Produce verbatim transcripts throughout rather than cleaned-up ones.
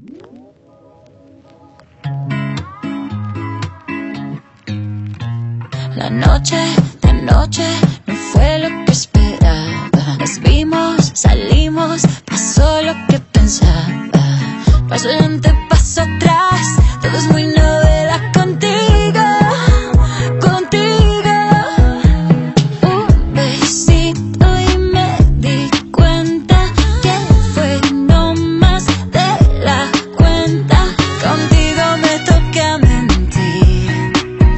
La noche de anoche no fue lo que esperaba. Nos vimos, salimos, pasó lo que pensaba. Paso adelante, paso atrás, todo es muy novedad contigo, contigo. Un besito y me di cuenta que fue no más de la cuenta. Contigo me toca mentir,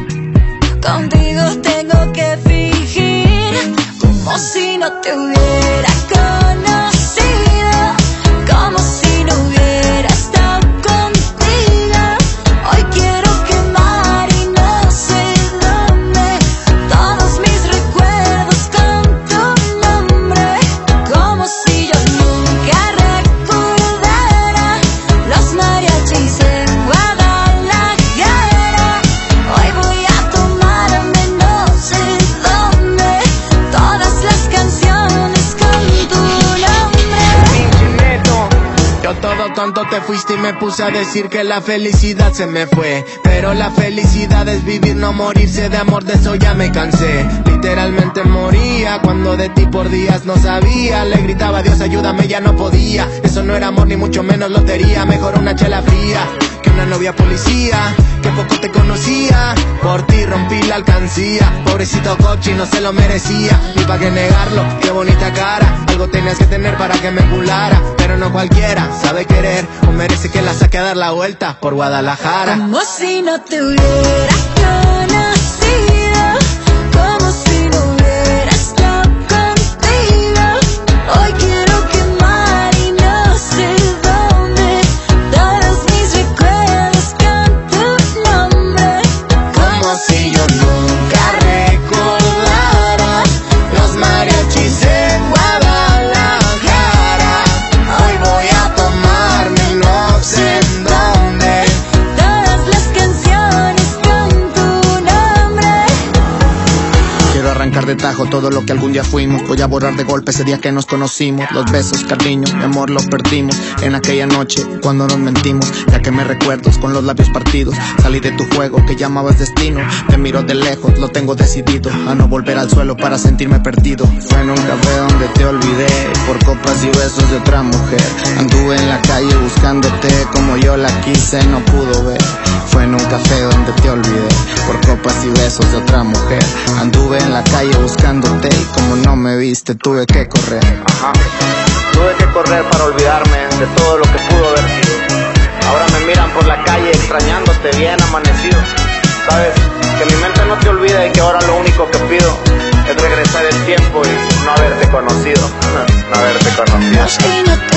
contigo tengo que fingir como si no te hubiera conocido, como si no hubiera estado contigo. Hoy quiero quemar y no sé dónde todos mis recuerdos con tu nombre, como si yo nunca recordara los mariachis en Guadalajara. Hoy voy a tomarme no sé dónde todas las canciones con tu nombre. Pinche neto, yo todo tonto te fuiste y me puse a decir que la felicidad se me fue. Pero la felicidad es vivir, no morirse de amor, de eso ya me cansé. Literalmente moría cuando de ti por días no sabía. Le gritaba Dios ayúdame, ya no podía. Eso no era amor ni mucho menos lotería. Mejor una chela fría que una novia policía que poco te conocía. Por ti rompí la alcancía. Pobrecito Cochi no se lo merecía, ni pa' que negarlo, qué bonita cara. Algo tenías que tener para que me enculara, pero no cualquiera sabe querer o merece que la saque a dar la vuelta por Guadalajara. Como si no te hubiera conocido, como si no hubiera estado contigo. Hoy quiero quemar y no sé dónde todos mis recuerdos con tu nombre, Como si yo nunca recordara los mariachis en Guadalajara. Hoy voy a tomarme no sé en dónde todas las canciones con tu nombre. Quiero arrancar de tajo todo lo que algún día fuimos. Voy a borrar de golpe ese día que nos conocimos. Los besos, cariño, mi amor, los perdimos en aquella noche cuando nos mentimos. Ya que me recuerdos con los labios partidos. Salí de tu juego que llamabas destino. Te miro de lejos, lo tengo decidido a no volver al suelo para sentirme perdido. Fue en un café donde te olvidé por copas y besos de otra mujer. Anduve en la calle buscándote como yo la quise, no pudo ver. Fue en un café donde te olvidé por copas y besos de otra mujer. Anduve en la calle buscándote y como no me viste tuve que correr. Ajá. Tuve que correr para olvidarme de todo lo que pudo haber sido. Ahora me miran por la calle extrañándote bien amanecido. Sabes que mi mente no te olvida y que ahora lo único que pido es regresar el tiempo y no haberte conocido, no haberte conocido. Como si no te